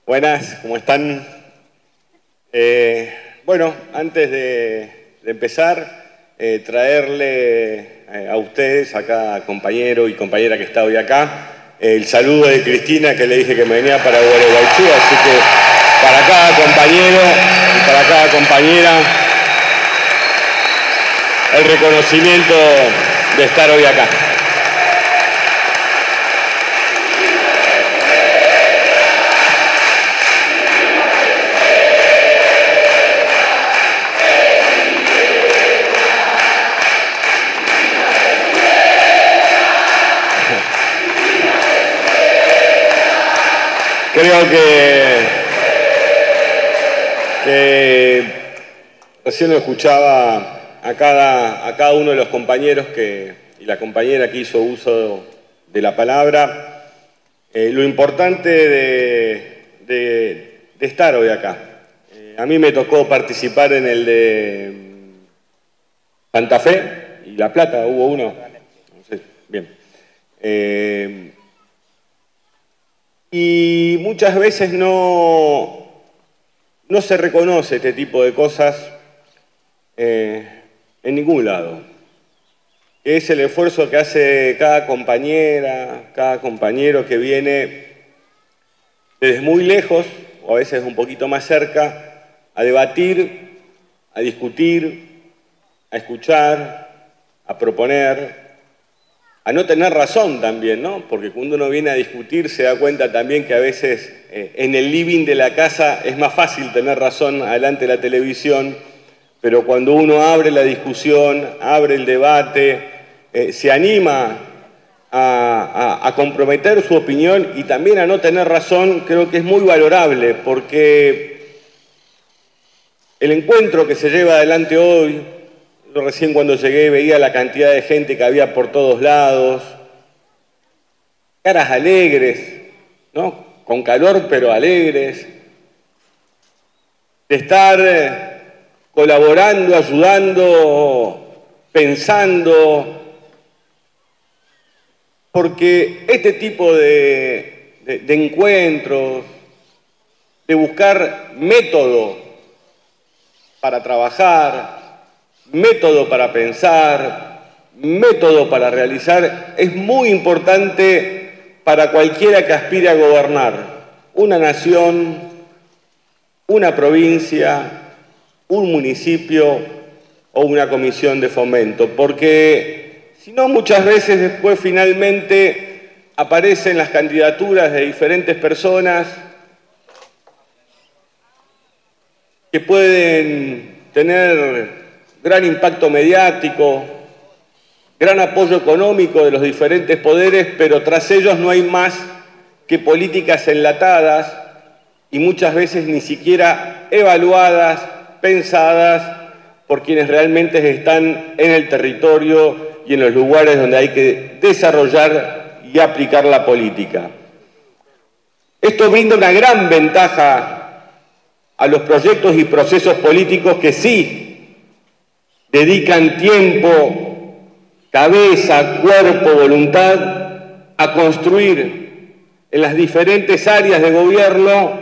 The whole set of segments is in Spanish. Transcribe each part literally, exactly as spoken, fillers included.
Buenas, ¿cómo están? Eh, bueno, antes de, de empezar, eh, traerle eh, a ustedes, a cada compañero y compañera que está hoy acá, eh, el saludo de Cristina, que le dije que me venía para Gualeguaychú, así que para cada compañero y para cada compañera, el reconocimiento de estar hoy acá. Creo que, que recién lo escuchaba a cada, a cada uno de los compañeros que, y la compañera que hizo uso de la palabra, eh, lo importante de, de, de estar hoy acá. Eh, a mí me tocó participar en el de Santa Fe y La Plata, ¿hubo uno? No sé, bien. Eh, Y muchas veces no, no se reconoce este tipo de cosas eh, en ningún lado. Es el esfuerzo que hace cada compañera, cada compañero que viene desde muy lejos, o a veces un poquito más cerca, a debatir, a discutir, a escuchar, a proponer, a no tener razón también, ¿no? Porque cuando uno viene a discutir se da cuenta también que a veces eh, en el living de la casa es más fácil tener razón adelante de la televisión, pero cuando uno abre la discusión, abre el debate, eh, se anima a, a, a comprometer su opinión y también a no tener razón, creo que es muy valorable, porque el encuentro que se lleva adelante hoy, yo recién cuando llegué veía la cantidad de gente que había por todos lados, caras alegres, ¿no? Con calor pero alegres, de estar colaborando, ayudando, pensando, porque este tipo de, de, de encuentros, de buscar método para trabajar, método para pensar, método para realizar, es muy importante para cualquiera que aspire a gobernar una nación, una provincia, un municipio o una comisión de fomento, porque si no muchas veces después finalmente aparecen las candidaturas de diferentes personas que pueden tener gran impacto mediático, gran apoyo económico de los diferentes poderes, pero tras ellos no hay más que políticas enlatadas y muchas veces ni siquiera evaluadas, pensadas por quienes realmente están en el territorio y en los lugares donde hay que desarrollar y aplicar la política. Esto brinda una gran ventaja a los proyectos y procesos políticos que sí dedican tiempo, cabeza, cuerpo, voluntad a construir en las diferentes áreas de gobierno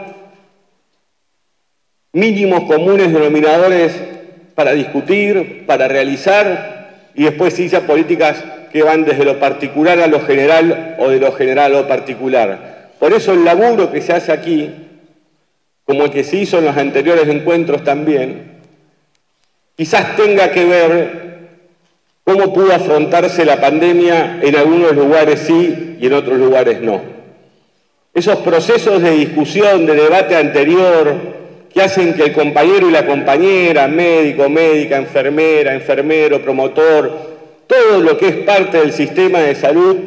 mínimos comunes denominadores para discutir, para realizar y después iniciar políticas que van desde lo particular a lo general o de lo general a lo particular. Por eso el laburo que se hace aquí, como el que se hizo en los anteriores encuentros también, quizás tenga que ver cómo pudo afrontarse la pandemia en algunos lugares sí y en otros lugares no. Esos procesos de discusión, de debate anterior, que hacen que el compañero y la compañera, médico, médica, enfermera, enfermero, promotor, todo lo que es parte del sistema de salud,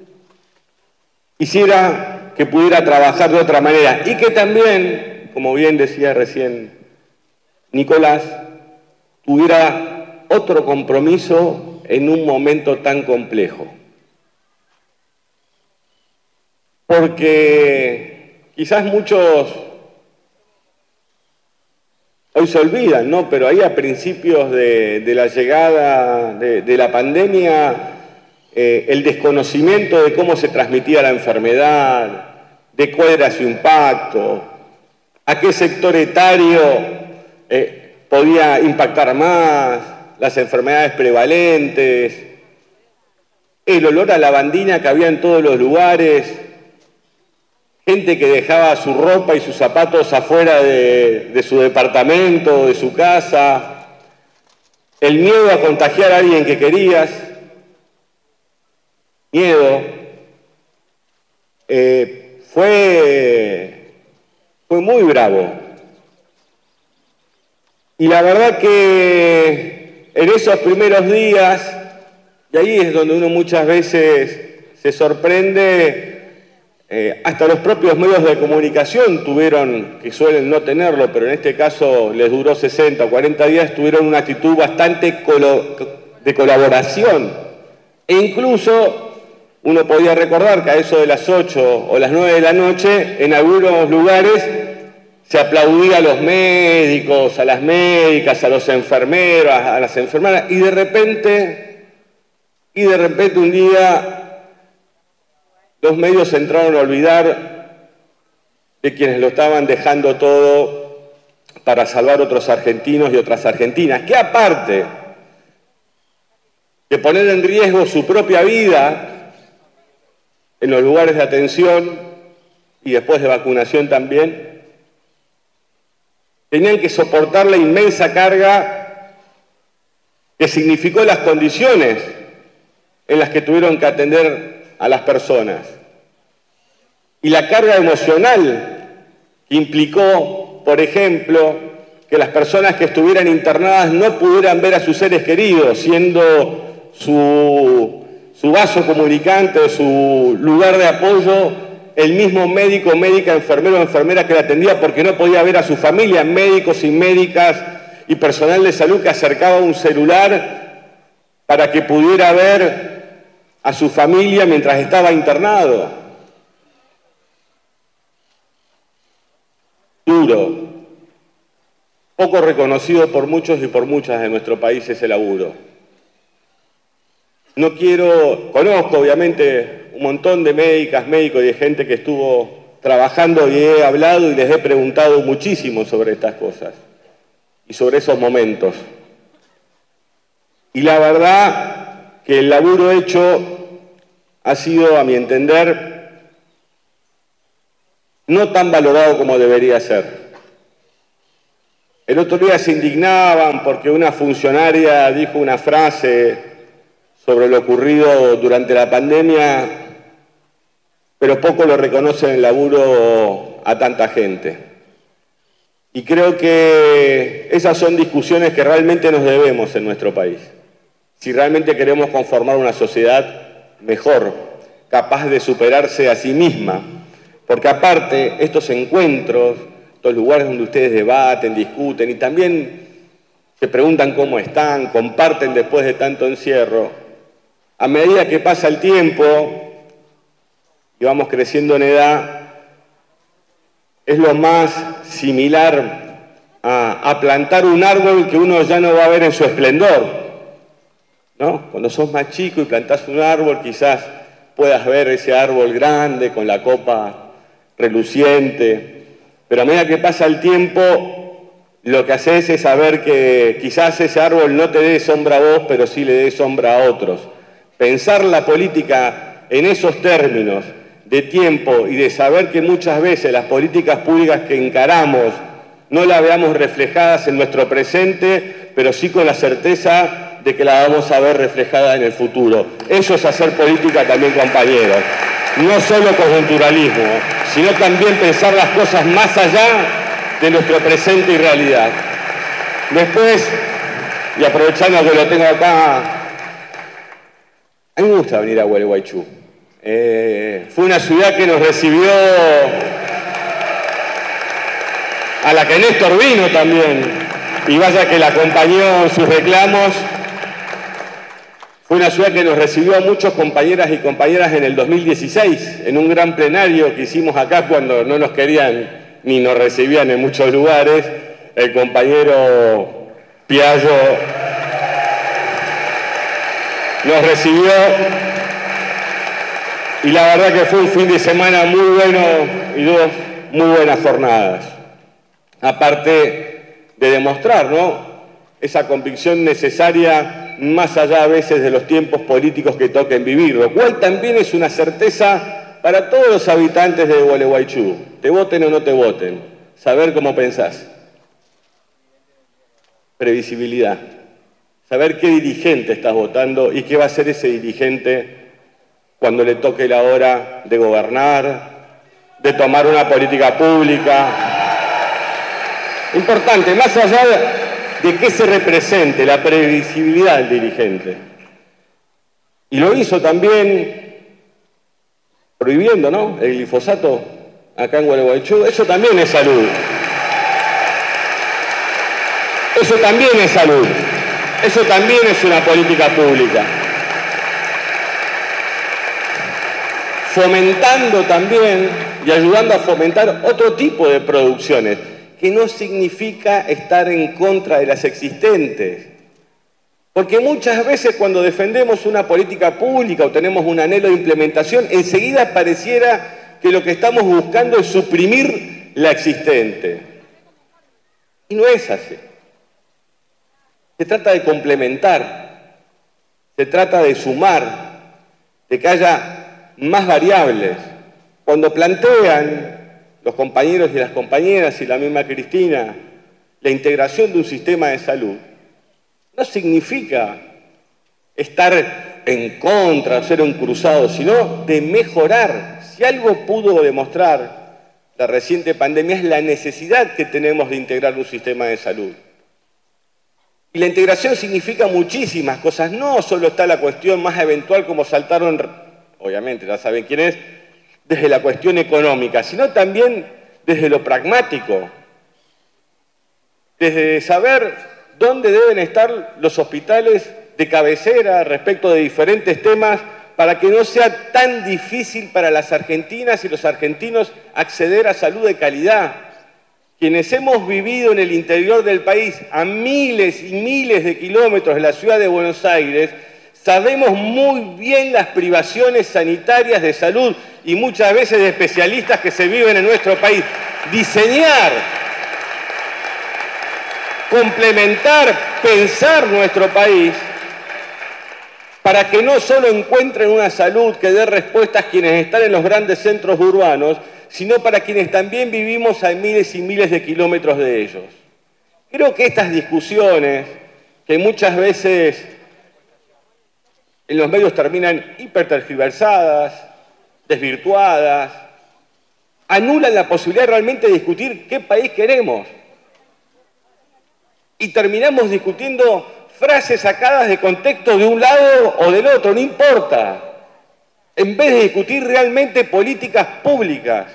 quisiera que pudiera trabajar de otra manera y que también, como bien decía recién Nicolás, tuviera otro compromiso en un momento tan complejo. Porque quizás muchos hoy se olvidan, ¿no? Pero ahí a principios de, de la llegada de, de la pandemia, eh, el desconocimiento de cómo se transmitía la enfermedad, de cuál era su impacto, a qué sector etario eh, podía impactar más, las enfermedades prevalentes, el olor a lavandina que había en todos los lugares, gente que dejaba su ropa y sus zapatos afuera de, de su departamento, de su casa, el miedo a contagiar a alguien que querías, miedo. Eh, fue, fue muy bravo. Y la verdad que en esos primeros días, y ahí es donde uno muchas veces se sorprende, eh, hasta los propios medios de comunicación tuvieron, que suelen no tenerlo, pero en este caso les duró sesenta o cuarenta días, tuvieron una actitud bastante colo de colaboración. E incluso uno podía recordar que a eso de las ocho o las nueve de la noche, en algunos lugares se aplaudía a los médicos, a las médicas, a los enfermeros, a las enfermeras, y de repente, y de repente un día los medios entraron a olvidar de quienes lo estaban dejando todo para salvar otros argentinos y otras argentinas, que aparte de poner en riesgo su propia vida en los lugares de atención y después de vacunación también, tenían que soportar la inmensa carga que significó las condiciones en las que tuvieron que atender a las personas. Y la carga emocional que implicó, por ejemplo, que las personas que estuvieran internadas no pudieran ver a sus seres queridos, siendo su, su vaso comunicante, su lugar de apoyo, el mismo médico, médica, enfermero o enfermera que la atendía porque no podía ver a su familia, médicos y médicas y personal de salud que acercaba un celular para que pudiera ver a su familia mientras estaba internado. Duro. Poco reconocido por muchos y por muchas de nuestro país ese laburo. No quiero, conozco obviamente un montón de médicas, médicos y de gente que estuvo trabajando y he hablado y les he preguntado muchísimo sobre estas cosas y sobre esos momentos. Y la verdad que el laburo hecho ha sido, a mi entender, no tan valorado como debería ser. El otro día se indignaban porque una funcionaria dijo una frase sobre lo ocurrido durante la pandemia, pero poco lo reconocen el laburo a tanta gente. Y creo que esas son discusiones que realmente nos debemos en nuestro país. Si realmente queremos conformar una sociedad mejor, capaz de superarse a sí misma, porque aparte estos encuentros, estos lugares donde ustedes debaten, discuten y también se preguntan cómo están, comparten después de tanto encierro, a medida que pasa el tiempo y vamos creciendo en edad, es lo más similar a, a plantar un árbol que uno ya no va a ver en su esplendor, ¿no? Cuando sos más chico y plantás un árbol, quizás puedas ver ese árbol grande con la copa reluciente, pero a medida que pasa el tiempo, lo que haces es saber que quizás ese árbol no te dé sombra a vos, pero sí le dé sombra a otros. Pensar la política en esos términos de tiempo y de saber que muchas veces las políticas públicas que encaramos no las veamos reflejadas en nuestro presente, pero sí con la certeza de que la vamos a ver reflejada en el futuro. Eso es hacer política también, compañeros. No solo coyunturalismo, sino también pensar las cosas más allá de nuestro presente y realidad. Después, y aprovechando que lo tengo acá, a mí me gusta venir a Gualeguaychú. Eh, fue una ciudad que nos recibió, a la que Néstor vino también, y vaya que la acompañó en sus reclamos. Fue una ciudad que nos recibió a muchos compañeras y compañeras en el dos mil dieciséis, en un gran plenario que hicimos acá cuando no nos querían ni nos recibían en muchos lugares. El compañero Piallo nos recibió y la verdad que fue un fin de semana muy bueno y dos muy buenas jornadas. aparte de demostrar, ¿no?, esa convicción necesaria más allá a veces de los tiempos políticos que toquen vivir, lo cual también es una certeza para todos los habitantes de Gualeguaychú, te voten o no te voten, saber cómo pensás. Previsibilidad, saber qué dirigente estás votando y qué va a hacer ese dirigente cuando le toque la hora de gobernar, de tomar una política pública. Importante, más allá de de qué se represente, la previsibilidad del dirigente. Y lo hizo también prohibiendo, ¿no?, el glifosato acá en Gualeguaychú. Eso también es salud. Eso también es salud. Eso también es una política pública. Fomentando también y ayudando a fomentar otro tipo de producciones, que no significa estar en contra de las existentes. Porque muchas veces cuando defendemos una política pública o tenemos un anhelo de implementación, enseguida pareciera que lo que estamos buscando es suprimir la existente. Y no es así. Se trata de complementar, se trata de sumar, de que haya más variables. Cuando plantean los compañeros y las compañeras y la misma Cristina, la integración de un sistema de salud, no significa estar en contra, ser un cruzado, sino de mejorar. Si algo pudo demostrar la reciente pandemia es la necesidad que tenemos de integrar un sistema de salud. Y la integración significa muchísimas cosas, no solo está la cuestión más eventual como saltaron, obviamente ya saben quién es, desde la cuestión económica, sino también desde lo pragmático, desde saber dónde deben estar los hospitales de cabecera respecto de diferentes temas para que no sea tan difícil para las argentinas y los argentinos acceder a salud de calidad. Quienes hemos vivido en el interior del país a miles y miles de kilómetros de la ciudad de Buenos Aires, sabemos muy bien las privaciones sanitarias de salud y muchas veces de especialistas que se viven en nuestro país. Diseñar, complementar, pensar nuestro país para que no solo encuentren una salud que dé respuestas quienes están en los grandes centros urbanos, sino para quienes también vivimos a miles y miles de kilómetros de ellos. Creo que estas discusiones, que muchas veces en los medios terminan hipertergiversadas, desvirtuadas, anulan la posibilidad realmente de discutir qué país queremos. Y terminamos discutiendo frases sacadas de contexto de un lado o del otro, no importa. En vez de discutir realmente políticas públicas.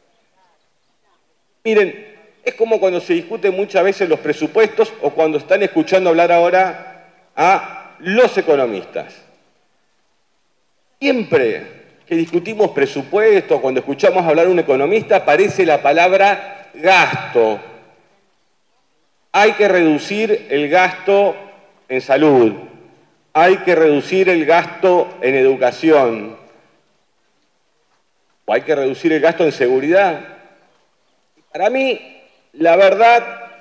Miren, es como cuando se discuten muchas veces los presupuestos o cuando están escuchando hablar ahora a los economistas. Siempre que discutimos presupuesto, cuando escuchamos hablar a un economista, aparece la palabra gasto. Hay que reducir el gasto en salud, hay que reducir el gasto en educación, o hay que reducir el gasto en seguridad. Para mí, la verdad,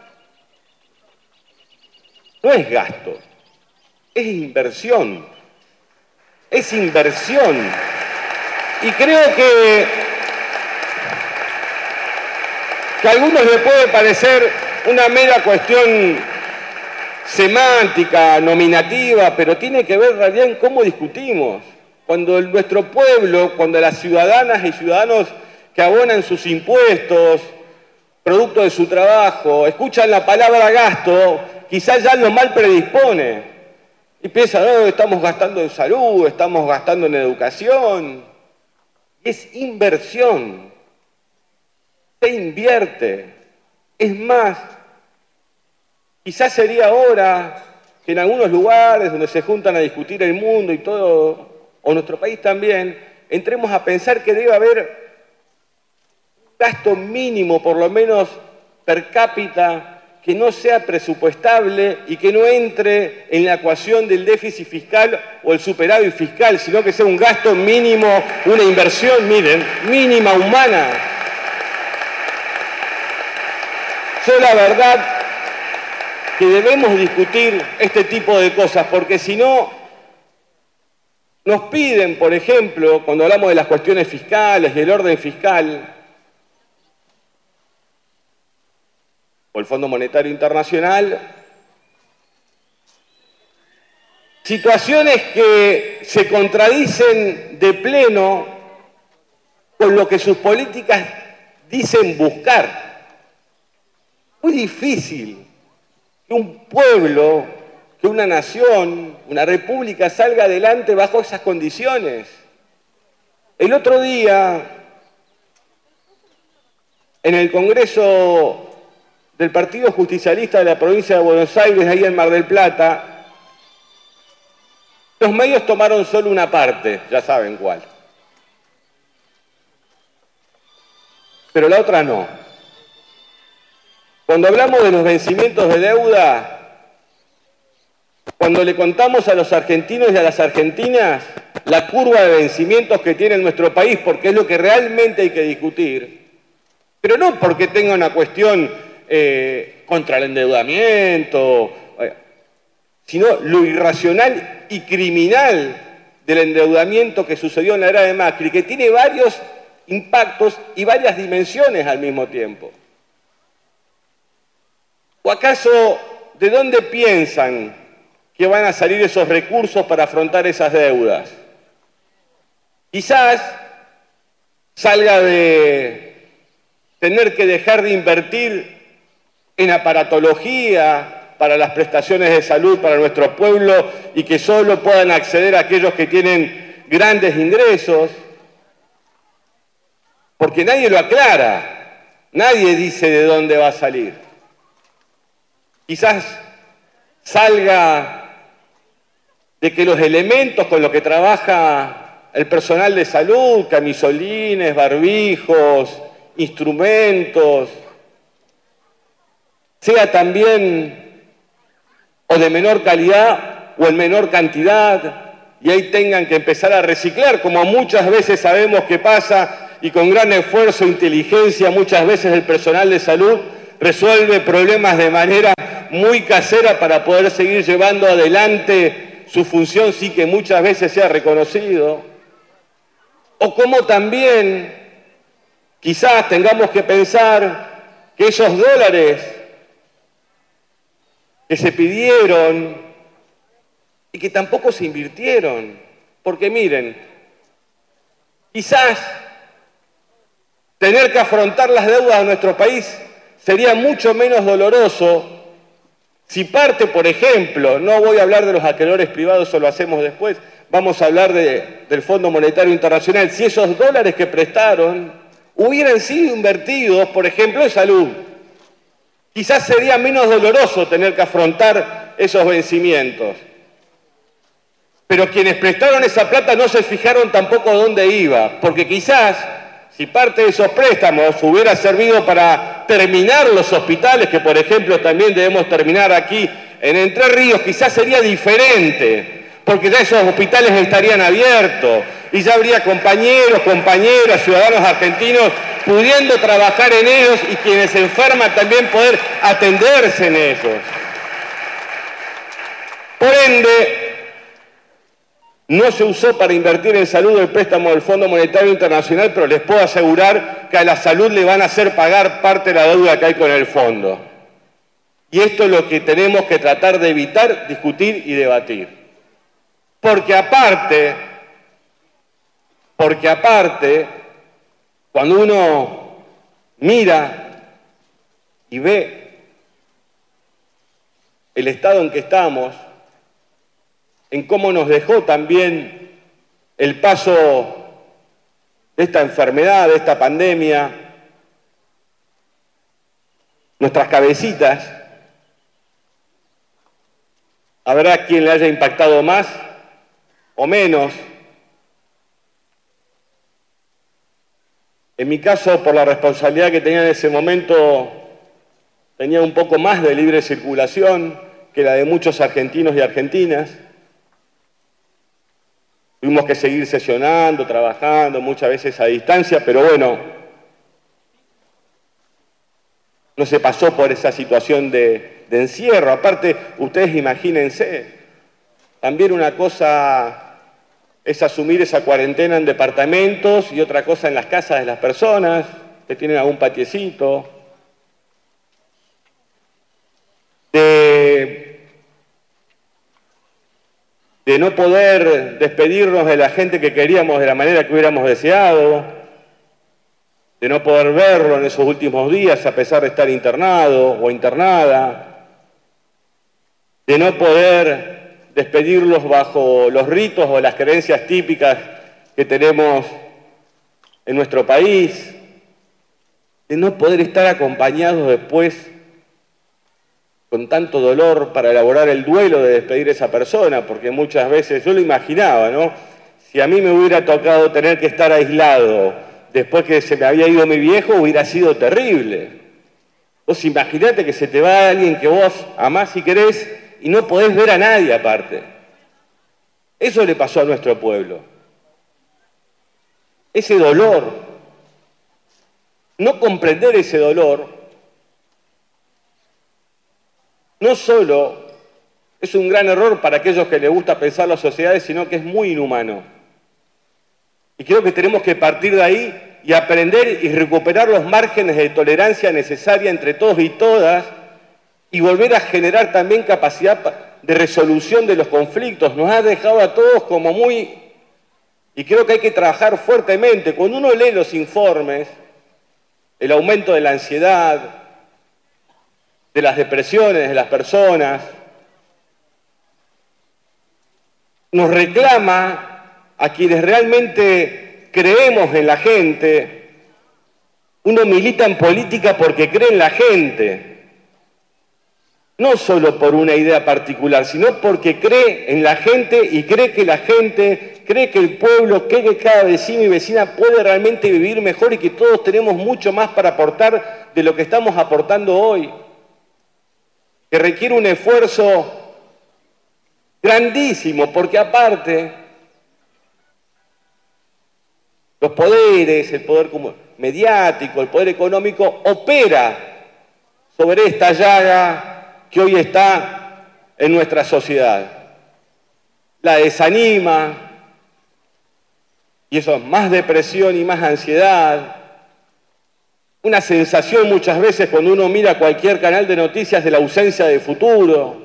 no es gasto, es inversión. Es inversión. Y creo que, que a algunos les puede parecer una mera cuestión semántica, nominativa, pero tiene que ver en realidad en cómo discutimos. Cuando el, nuestro pueblo, cuando las ciudadanas y ciudadanos que abonan sus impuestos, producto de su trabajo, escuchan la palabra gasto, quizás ya lo mal predispone. Y piensan, no, estamos gastando en salud, estamos gastando en educación. Es inversión. Se invierte. Es más, quizás sería ahora que en algunos lugares donde se juntan a discutir el mundo y todo, o nuestro país también, entremos a pensar que debe haber un gasto mínimo, por lo menos per cápita, que no sea presupuestable y que no entre en la ecuación del déficit fiscal o el superávit fiscal, sino que sea un gasto mínimo, una inversión, miren, mínima, humana. Yo la verdad que debemos discutir este tipo de cosas, porque si no, nos piden, por ejemplo, cuando hablamos de las cuestiones fiscales, del orden fiscal, o el Fondo Monetario Internacional, situaciones que se contradicen de pleno con lo que sus políticas dicen buscar. Muy difícil que un pueblo, que una nación, una república salga adelante bajo esas condiciones. El otro día, en el Congreso del Partido Justicialista de la provincia de Buenos Aires, ahí en Mar del Plata, los medios tomaron solo una parte, ya saben cuál. Pero la otra no. Cuando hablamos de los vencimientos de deuda, cuando le contamos a los argentinos y a las argentinas la curva de vencimientos que tiene nuestro país, porque es lo que realmente hay que discutir, pero no porque tenga una cuestión eh, contra el endeudamiento, eh, sino lo irracional y criminal del endeudamiento que sucedió en la era de Macri, que tiene varios impactos y varias dimensiones al mismo tiempo. ¿O acaso de dónde piensan que van a salir esos recursos para afrontar esas deudas? Quizás salga de tener que dejar de invertir en aparatología para las prestaciones de salud para nuestro pueblo y que solo puedan acceder a aquellos que tienen grandes ingresos, porque nadie lo aclara, nadie dice de dónde va a salir. Quizás salga de que los elementos con los que trabaja el personal de salud, camisolines, barbijos, instrumentos, sea también o de menor calidad o en menor cantidad, y ahí tengan que empezar a reciclar, como muchas veces sabemos que pasa, y con gran esfuerzo e inteligencia muchas veces el personal de salud resuelve problemas de manera muy casera para poder seguir llevando adelante su función sin que muchas veces sea reconocido. O como también quizás tengamos que pensar que esos dólares que se pidieron y que tampoco se invirtieron, porque miren, quizás tener que afrontar las deudas de nuestro país sería mucho menos doloroso si parte, por ejemplo, no voy a hablar de los acreedores privados, eso lo hacemos después, vamos a hablar de, del Fondo Monetario Internacional, si esos dólares que prestaron hubieran sido invertidos, por ejemplo, en salud. Quizás sería menos doloroso tener que afrontar esos vencimientos. Pero quienes prestaron esa plata no se fijaron tampoco dónde iba, porque quizás si parte de esos préstamos hubiera servido para terminar los hospitales, que por ejemplo también debemos terminar aquí en Entre Ríos, quizás sería diferente, porque ya esos hospitales estarían abiertos y ya habría compañeros, compañeras, ciudadanos argentinos pudiendo trabajar en ellos y quienes se enferman también poder atenderse en ellos. Por ende, no se usó para invertir en salud el préstamo del Fondo Monetario Internacional, pero les puedo asegurar que a la salud le van a hacer pagar parte de la deuda que hay con el fondo. Y esto es lo que tenemos que tratar de evitar, discutir y debatir. Porque aparte, porque aparte, cuando uno mira y ve el estado en que estamos, en cómo nos dejó también el paso de esta enfermedad, de esta pandemia, nuestras cabecitas, habrá quien le haya impactado más o menos. En mi caso, por la responsabilidad que tenía en ese momento, tenía un poco más de libre circulación que la de muchos argentinos y argentinas. Tuvimos que seguir sesionando, trabajando, muchas veces a distancia, pero bueno, no se pasó por esa situación de, de encierro. Aparte, ustedes imagínense, también una cosa es asumir esa cuarentena en departamentos y otra cosa en las casas de las personas que tienen algún patiecito. De, de no poder despedirnos de la gente que queríamos de la manera que hubiéramos deseado, de no poder verlo en esos últimos días a pesar de estar internado o internada, de no poder despedirlos bajo los ritos o las creencias típicas que tenemos en nuestro país, de no poder estar acompañados después con tanto dolor para elaborar el duelo de despedir a esa persona, porque muchas veces yo lo imaginaba, ¿no? Si a mí me hubiera tocado tener que estar aislado después que se me había ido mi viejo, hubiera sido terrible. Vos imaginate que se te va alguien que vos amás y querés y no podés ver a nadie aparte. Eso le pasó a nuestro pueblo. Ese dolor, no comprender ese dolor, no solo es un gran error para aquellos que les gusta pensar las sociedades, sino que es muy inhumano. Y creo que tenemos que partir de ahí y aprender y recuperar los márgenes de tolerancia necesaria entre todos y todas y volver a generar también capacidad de resolución de los conflictos. Nos ha dejado a todos como muy... Y creo que hay que trabajar fuertemente. Cuando uno lee los informes, el aumento de la ansiedad, de las depresiones de las personas, nos reclama a quienes realmente creemos en la gente. Uno milita en política porque cree en la gente, no solo por una idea particular, sino porque cree en la gente y cree que la gente, cree que el pueblo, cree que cada vecino y vecina puede realmente vivir mejor y que todos tenemos mucho más para aportar de lo que estamos aportando hoy, que requiere un esfuerzo grandísimo, porque aparte los poderes, el poder mediático, el poder económico, opera sobre esta llaga que hoy está en nuestra sociedad. La desanima, y eso es más depresión y más ansiedad. Una sensación muchas veces cuando uno mira cualquier canal de noticias de la ausencia de futuro,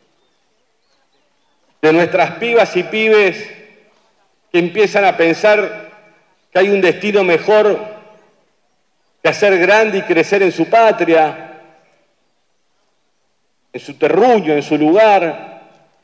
de nuestras pibas y pibes que empiezan a pensar que hay un destino mejor que hacer grande y crecer en su patria, en su terruño, en su lugar.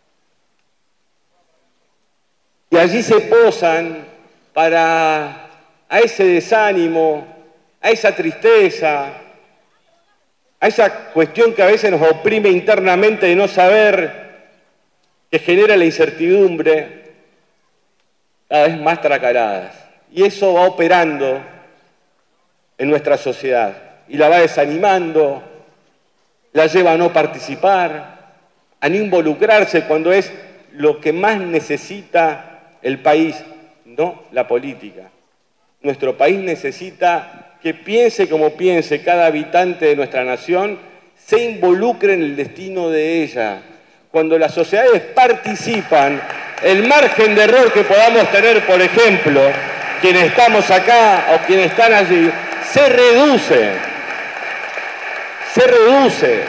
Y allí se posan para a ese desánimo, a esa tristeza, a esa cuestión que a veces nos oprime internamente de no saber, que genera la incertidumbre, cada vez más tracaladas. Y eso va operando en nuestra sociedad y la va desanimando, la lleva a no participar, a no involucrarse cuando es lo que más necesita el país, no la política. Nuestro país necesita que piense como piense cada habitante de nuestra nación, se involucre en el destino de ella. Cuando las sociedades participan, el margen de error que podamos tener, por ejemplo, quienes estamos acá o quienes están allí, se reduce, se reduce.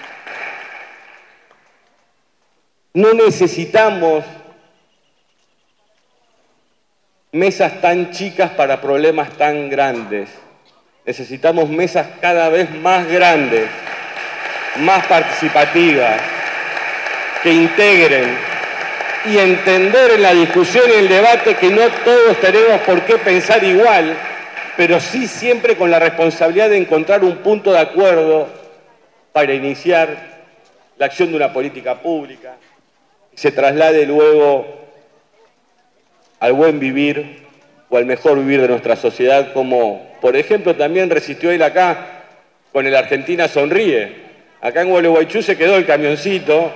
No necesitamos mesas tan chicas para problemas tan grandes. Necesitamos mesas cada vez más grandes, más participativas, que integren y entender en la discusión y el debate que no todos tenemos por qué pensar igual, pero sí siempre con la responsabilidad de encontrar un punto de acuerdo para iniciar la acción de una política pública y se traslade luego al buen vivir o al mejor vivir de nuestra sociedad, como por ejemplo también resistió él acá con el Argentina Sonríe. Acá en Gualeguaychú se quedó el camioncito.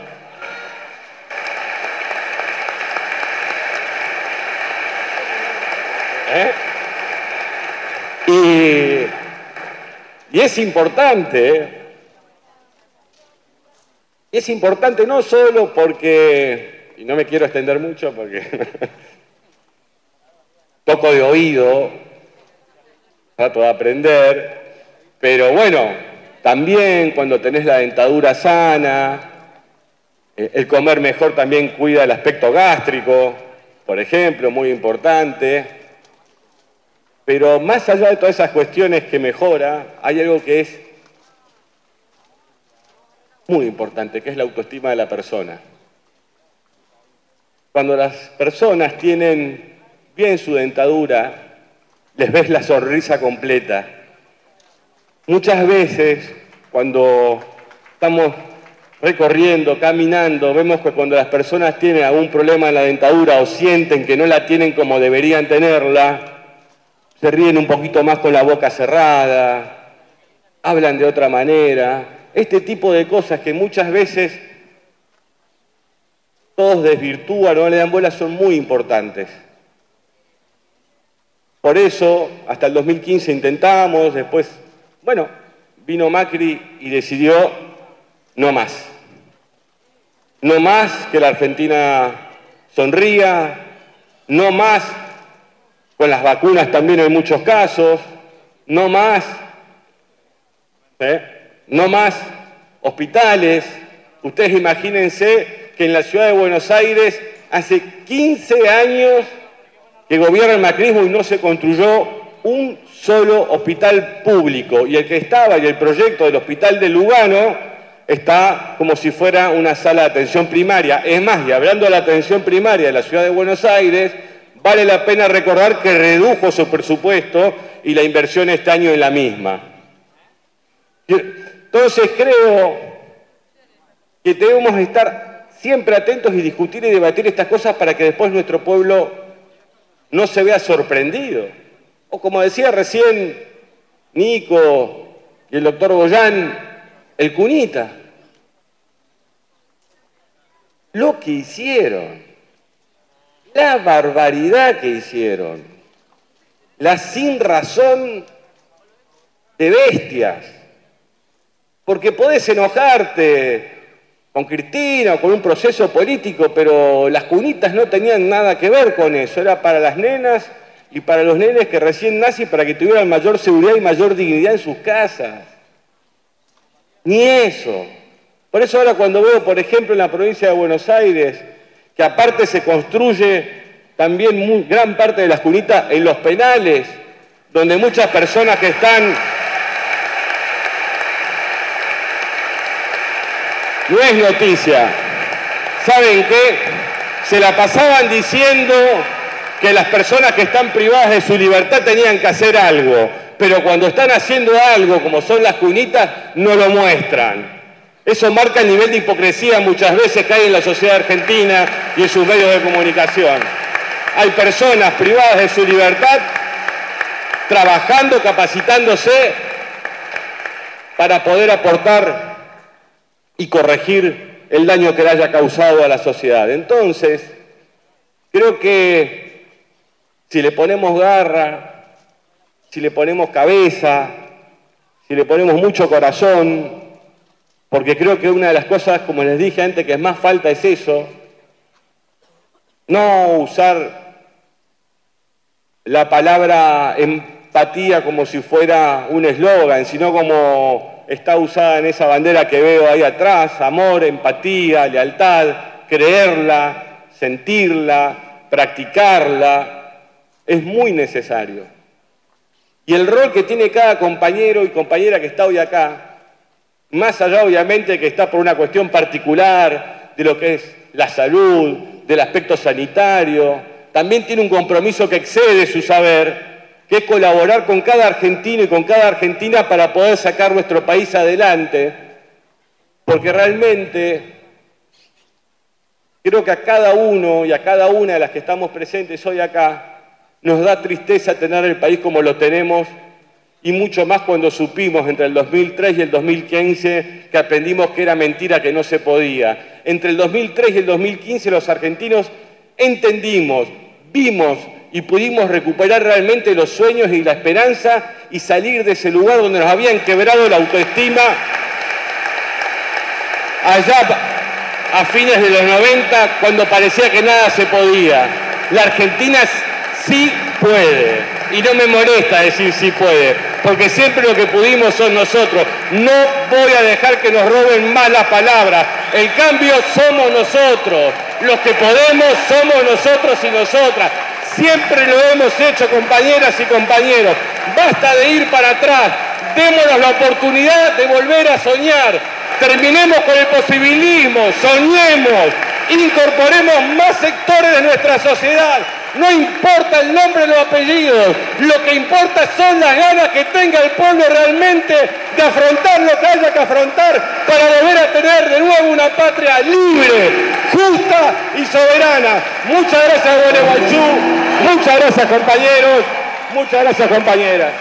¿Eh? Y, y es importante, ¿eh? Es importante no solo porque, y no me quiero extender mucho porque toco de oído, trato de aprender, pero bueno, también cuando tenés la dentadura sana, el comer mejor también cuida el aspecto gástrico, por ejemplo, muy importante. Pero más allá de todas esas cuestiones que mejora, hay algo que es muy importante, que es la autoestima de la persona. Cuando las personas tienen bien su dentadura, les ves la sonrisa completa. Muchas veces, cuando estamos recorriendo, caminando, vemos que cuando las personas tienen algún problema en la dentadura o sienten que no la tienen como deberían tenerla, se ríen un poquito más con la boca cerrada, hablan de otra manera. Este tipo de cosas que muchas veces todos desvirtúan o no le dan bola son muy importantes. Por eso, hasta el dos mil quince intentamos, después, bueno, vino Macri y decidió no más. No más que la Argentina sonría, no más con las vacunas también en muchos casos, no más, ¿eh? no más hospitales. Ustedes imagínense que en la ciudad de Buenos Aires hace quince años que gobierna el macrismo y no se construyó un solo hospital público. Y el que estaba y el proyecto del hospital de Lugano está como si fuera una sala de atención primaria. Es más, y hablando de la atención primaria de la ciudad de Buenos Aires, vale la pena recordar que redujo su presupuesto y la inversión este año es la misma. Entonces creo que debemos estar siempre atentos y discutir y debatir estas cosas para que después nuestro pueblo no se vea sorprendido. O como decía recién Nico y el doctor Goyán, el cunita. Lo que hicieron, la barbaridad que hicieron, la sinrazón de bestias, porque podés enojarte con Cristina o con un proceso político, pero las cunitas no tenían nada que ver con eso, era para las nenas y para los nenes que recién nacen para que tuvieran mayor seguridad y mayor dignidad en sus casas. Ni eso. Por eso ahora cuando veo, por ejemplo, en la provincia de Buenos Aires, que aparte se construye también muy, gran parte de las cunitas en los penales, donde muchas personas que están... No es noticia. ¿Saben qué? Se la pasaban diciendo que las personas que están privadas de su libertad tenían que hacer algo, pero cuando están haciendo algo, como son las cunitas, no lo muestran. Eso marca el nivel de hipocresía muchas veces que hay en la sociedad argentina y en sus medios de comunicación. Hay personas privadas de su libertad trabajando, capacitándose para poder aportar y corregir el daño que le haya causado a la sociedad. Entonces, creo que si le ponemos garra, si le ponemos cabeza, si le ponemos mucho corazón, porque creo que una de las cosas, como les dije antes, que más falta es eso, no usar la palabra empatía como si fuera un eslogan, sino como está usada en esa bandera que veo ahí atrás: amor, empatía, lealtad, creerla, sentirla, practicarla, es muy necesario. Y el rol que tiene cada compañero y compañera que está hoy acá, más allá obviamente que está por una cuestión particular de lo que es la salud, del aspecto sanitario, también tiene un compromiso que excede su saber, que es colaborar con cada argentino y con cada argentina para poder sacar nuestro país adelante, porque realmente creo que a cada uno y a cada una de las que estamos presentes hoy acá nos da tristeza tener el país como lo tenemos, y mucho más cuando supimos entre el dos mil tres y el dos mil quince que aprendimos que era mentira, que no se podía. Entre el dos mil tres y el dos mil quince los argentinos entendimos, vimos y pudimos recuperar realmente los sueños y la esperanza y salir de ese lugar donde nos habían quebrado la autoestima allá a fines de los noventa, cuando parecía que nada se podía. La Argentina sí puede, y no me molesta decir sí puede, porque siempre lo que pudimos son nosotros. No voy a dejar que nos roben más las palabras. El cambio somos nosotros, los que podemos somos nosotros y nosotras. Siempre lo hemos hecho, compañeras y compañeros. Basta de ir para atrás, démonos la oportunidad de volver a soñar. Terminemos con el posibilismo, soñemos, incorporemos más sectores de nuestra sociedad. No importa el nombre o los apellidos, lo que importa son las ganas que tenga el pueblo realmente de afrontar lo que haya que afrontar para volver a tener de nuevo una patria libre, justa y soberana. Muchas gracias, Gualeguaychú, muchas gracias, compañeros, muchas gracias, compañeras.